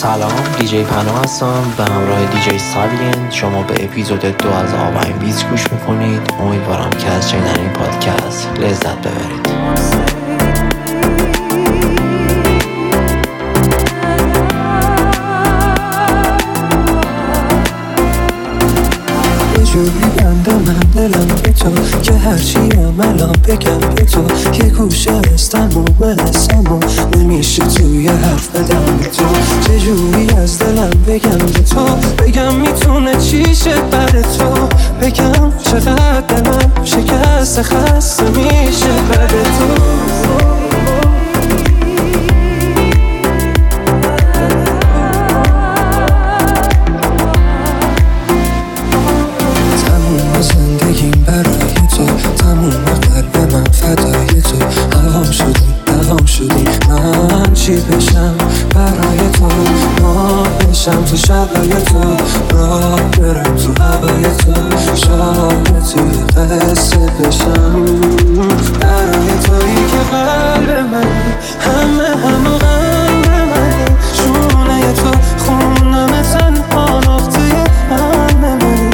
سلام، دیجی پناه هستم به همراه دیجی سالین. شما به اپیزود 2 از آب بیز گوش میکنید. امیدوارم که از شنیدن این پادکست لذت ببرید. جوری بنده من دلم به تو که هرچی الان بگم به تو یه گوشه هستم و حسم نمیشه توی حرف بدم به تو. چجوری از دلم بگم به تو، بگم میتونه چیشه بر تو، بگم چقدر دلم شکست خسته میشه بر تو. زندگیم برای تو، تموم قلب من فدای تو. هوام شدی من چی بشم برای تو، ما بشم تو شبای تو، راه برم تو هوای تو، شاید توی قصه بشم برای تویی که قلب من همه قلب منی، شونه تو خونم تنها نقطه قلب منی،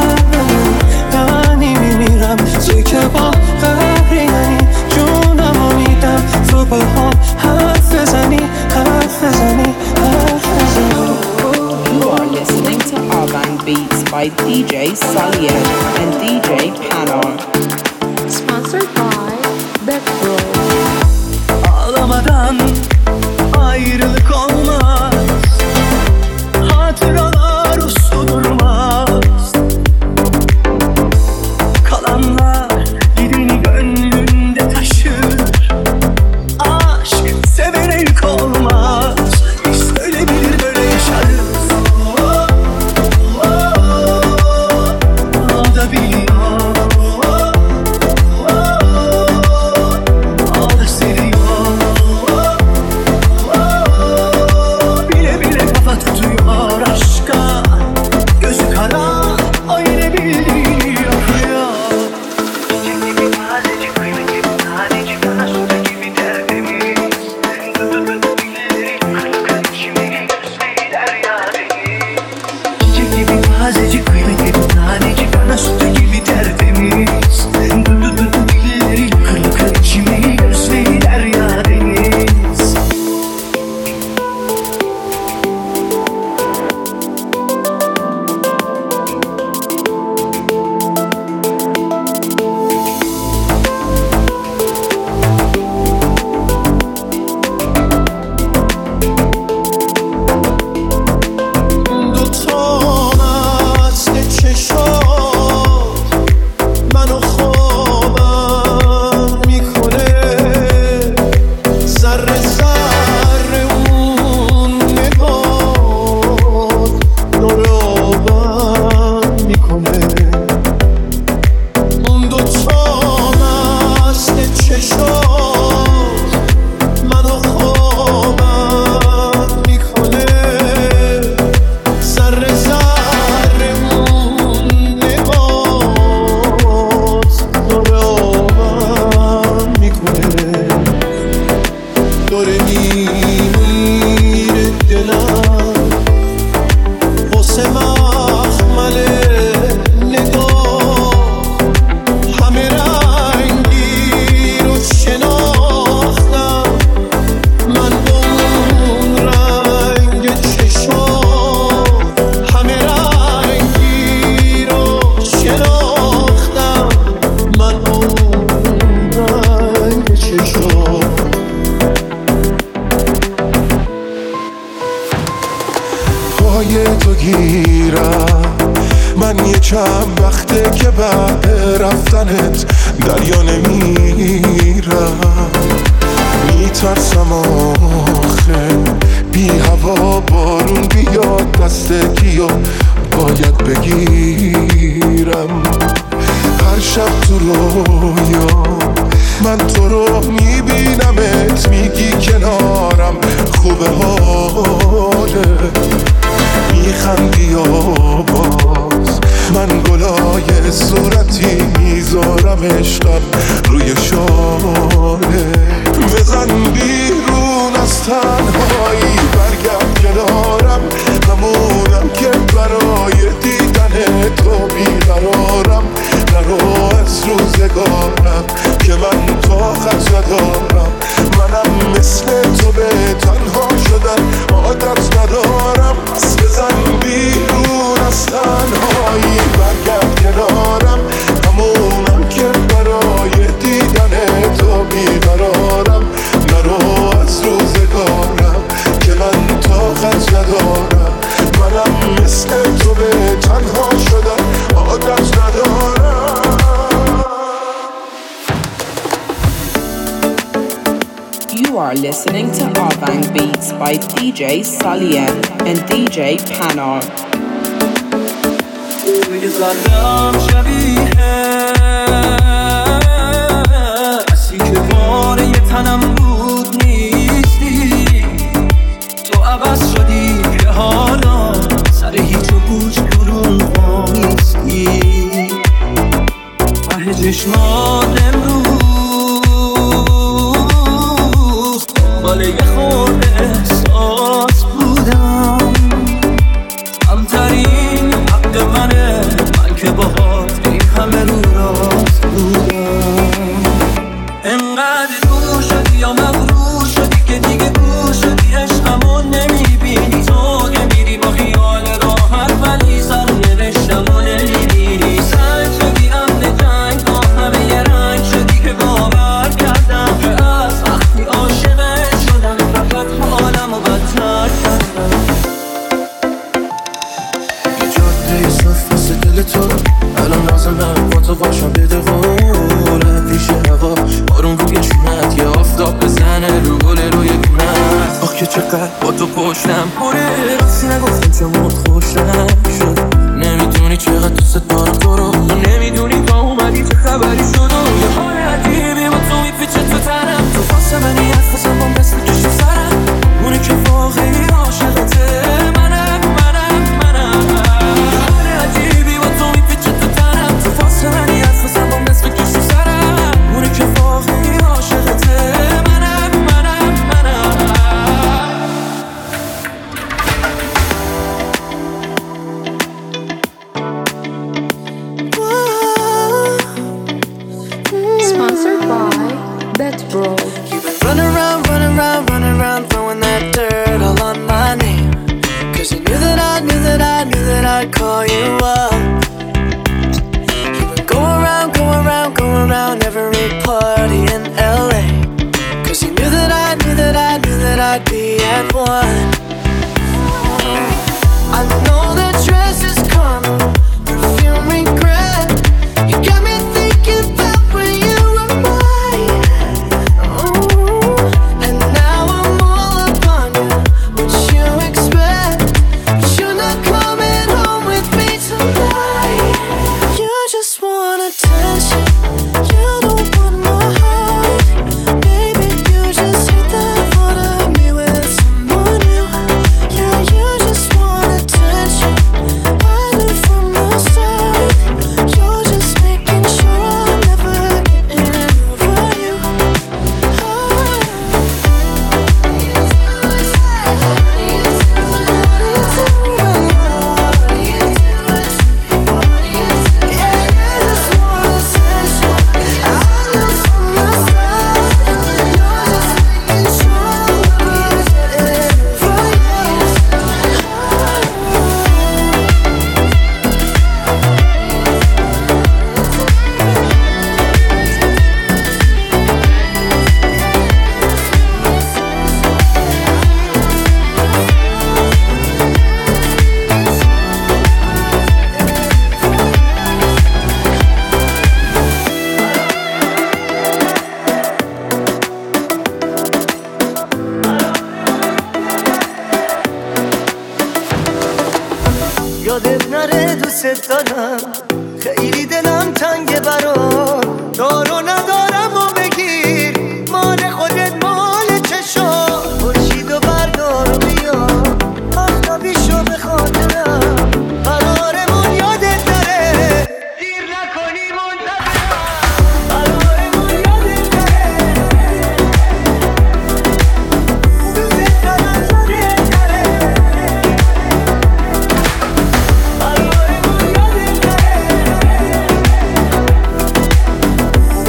توی که با قهریانی جونمو میدم، تو با هم حرف بزنی. You are listening to Urban Beats by DJ Salien and DJ Panor. Sponsored by Betro. Ağlamadan ayrılık olmaz, hatıralar uslu durmaz. Kalanlar gideni gönlünde taşır, aşk sevene yük olmaz. Biz öyle bilir böyle yaşarız. O da biliyor, o da seviyor. Bile bile kafa tutuyor aşka, gözü kara, o yine bildiğini yapıyor. Çiçek gibi tazecik, kıymetli tanecik, ana suda gibi tertemiz. Dıdıdıdı bileleri, kırık kırık şimdi gözleri derya deniz. Çiçek gibi tazecik, kıymetli tanecik, ana suda gibi tertemiz. Dıdıdıdı bileleri, kırık kırık şimdi gözleri derya deniz. پای تو گیرم من یه چند وقته که بعد رفتنت دریا نمیرم، میترسم آخه بی هوا بارون بیاد دست کیو باید بگیرم. هر شب تو رویا من تو رو میبینمت، میگی کنارم خوبه حاله، میخندی یا باز من گلای صورتی میذارم عشقم روی شاله. بزن بیرون از تنهایی برگرد کنار ندارم. منم مثل تو به تنها شدن عادت ندارم. پس بزن بیرون از تنهایی، برگرد کنارم، همونم که برای دیدن تو بیقرارم. نرو از روزگارم که من طاقت ندارم. منم مثل تو به تنها شدن عادت ندارم. You are listening to Avang Beats by DJ Salien and DJ Panar. توی قلبم شبیه کسی که واره تنم بود نیستی. تو عوض شدی که حالا سر هیچ و پوچ برون آمیستی. ته چشمات امروز بالا یه خورده احساس بودم. کمترین حق منه، من که باهات این همه رو راست بودم. انقدر دور شدی یا مغرور شدی که دیگه گور شدی، عشقمو نمیبینی. تو که میری با خیال راحت ولی سر نوشتمو نمیبینی. سنگ شدی امن جنگ، با همه یه رنگ شدی که باور کردم که از وقتی عاشقت شدم فقط حالمو بدتر کردم. یه جاده صف واسه دل تو، الان لازمه با تو باشم بدقونه. پیش هوا بارون روی چونت، یه آفتاب بزنه رو گل روی گونت. آخ که چقدر با تو پشتم پره، راستی نگفتم چه خوشم شد. نمیدونی چقدر دوست دارم تو رو، نمیدونی تا اومدی چه خبری شد. و یه حال عجیبی با تو میپیچه تو تنم. تو فاسه منی حرف بزن با دست بکشی سرم. اونی که واقعی عاشقته منم. یه حال عجیبی با تو میپیچه تو تنم. تو فاسه منی حرف بزن با دست بکشی سرم. اونی که واقعی عاشقته منم. Sponsored by BetBro. Running around, throwing that dirt all on my name. Cause you knew that I'd call you up. You would go around every party in LA. Cause you knew that I'd be at one. I know that dress is karma, perfume regret. You got me thinking about when you were mine. And now I'm all up on you. What you expect? But you're not coming home with me tonight. You just want attention. You don't want my heart. Baby, you just hit the thought of me with someone new. Yeah, you just want attention. I knew from the start. You're just making sure I'm never getting over you. یادت نره دوست دارم، خیلی دلم تنگه برات. دارو ندارم و بگیر، مال خودت مال چشا. خورشید و بردار و بیا، آفتابی شو به خاطرم. قرارمون یادت نره، دیر نکنی منتظرم. قرارمون یادت نره، دوست دارم دوست نره. قرارمون یادت نره.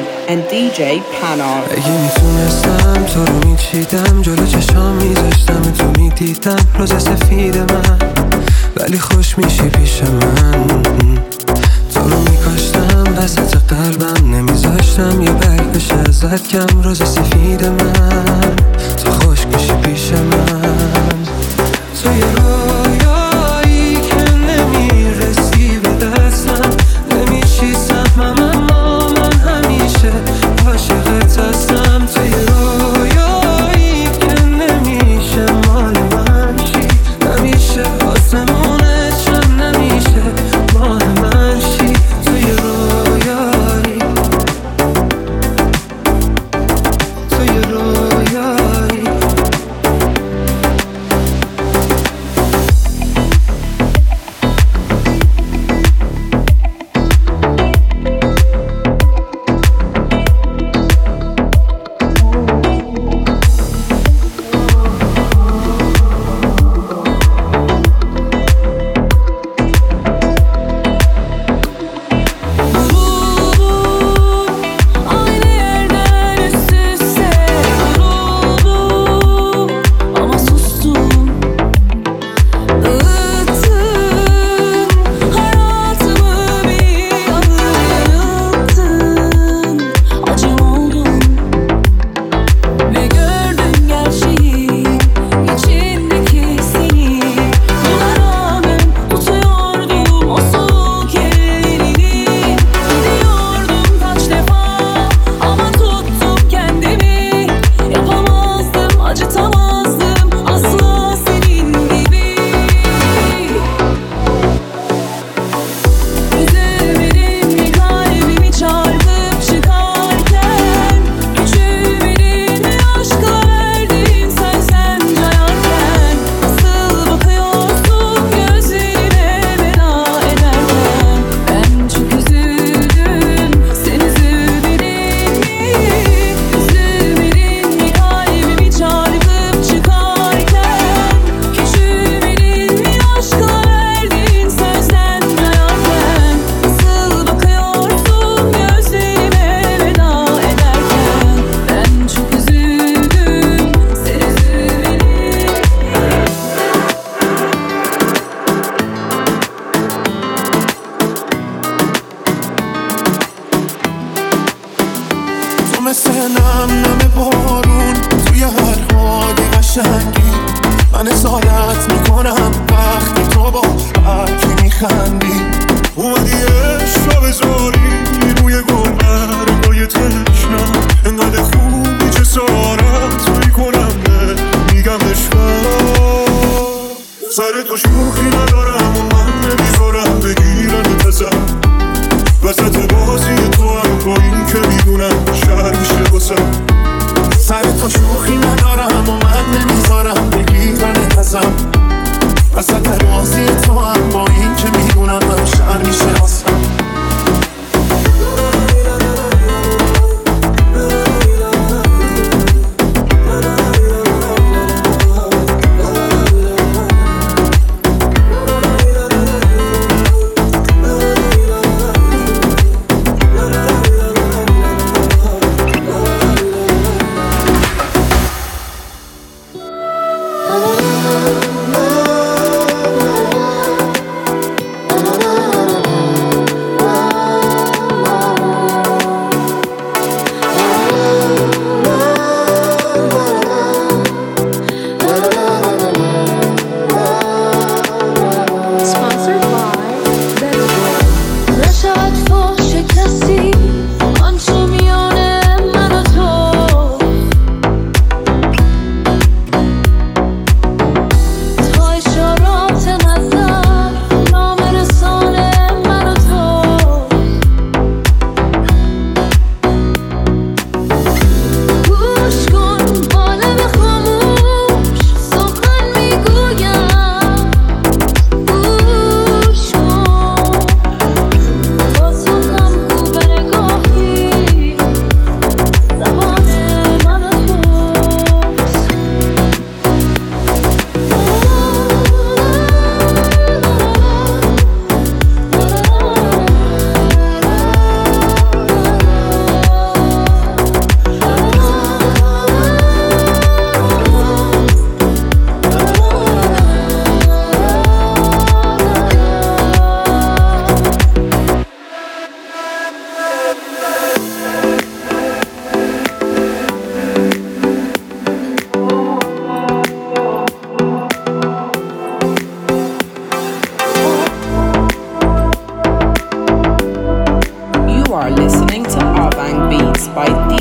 and DJ Panar. اگه میتونستم تو رو میچیدم، جلو چشام میذاشتم تو میدیدم روز سفید من، ولی خوش میشی پیش من. تو رو میکاشتم وسط قلبم، نمیذاشتم یه برگ بشه ازت کم. روز سفید من، تو خوش میشی پیش من. تو یه رویایی که نمیرسی به دستم، نمیشی سهمم اما من همیشه عاشقت هستم. تو یه رویایی که نمیشه مال من شی، نمیشه آسمونت شم، نمیشه مال من شی. تو یه رویایی، تو یه رویایی.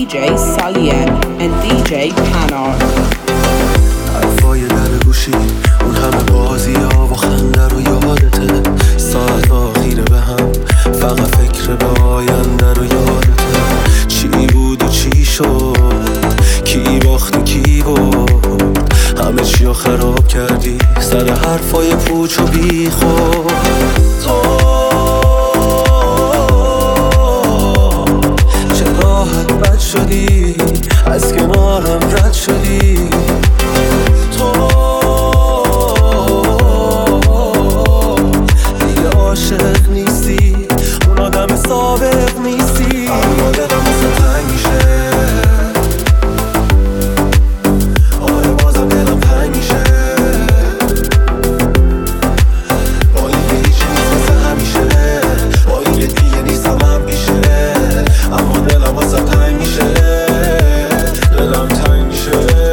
DJ Salien and DJ Panar. حرفای در گوشی اون همه بازی ها و خنده رو یادته، ساعت آخیره به هم فقط فکر به آینده رو یادته. چی بود و چی شد، کی باخت و کی برد، همه چی رو خراب کردی سر حرفای پوچ و بی خود. تو چه راحت بد شدی، از کنارم رد شدی. تو دیگه عاشق نیستی، اون آدم سابق نیستی. اما دلم واسه تنگ میشه، آره بازم دلم تنگ میشه. با اینکه هیچی نیست مثل همیشه، با اینکه دیگه نیستم هم پیشه، اما دلم واسه تنگ میشه، دلم تنگ میشه.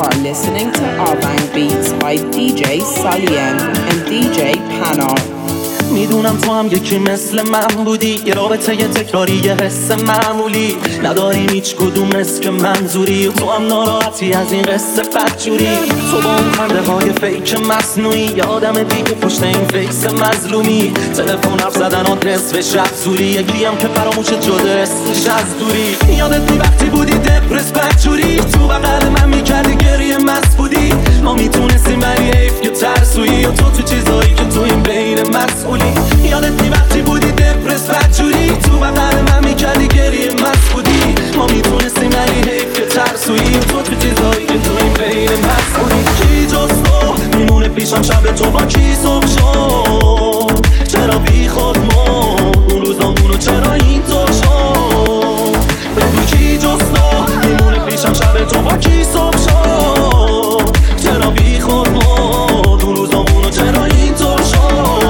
are listening to Arbang Beats by DJ Salien and DJ Panar. میدونم تو هم یکی مثل من بودی، یه رابطه یه تکراری یه حس معمولی، نداریم هیچ کدوم که منظوری، و تو هم ناراحتی از این قصه بدجوری. تو با اون خنده های فیک مصنوعی، یه آدم دیگه پشت این فیکس مظلومی، تلفن حرف زدن آدرس و شب زوری، یکی هم که فراموشت شده اسمش از دوری. یادت وقتی بودی دپرس بدجوری، تو بغل من میکردی گریه مست بودی، ما میتونستیم ولی حیف که ترسویی، و تو چیزایی که تو این بین مسئولی. یادت وقتی بودی دپرس بدجوری، تو بغل من میکردی گریه مست بودی، ما میتونستیم ولی حیف که ترسویی، و تو چیزایی که تو این بین مسئولی. کی جز تو میمونه پیشم شب تو با کی صبح شد، چرا بی خود مرد اون روزامونو، چرا اینطور شد؟ بگو کی جز تو میمونه پیشم شب تو با کی صبح شد، چرا بی خود مرد اون روزامونو، چرا اینطور شد؟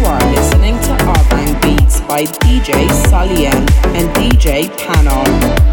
By DJ Salien and DJ Panar.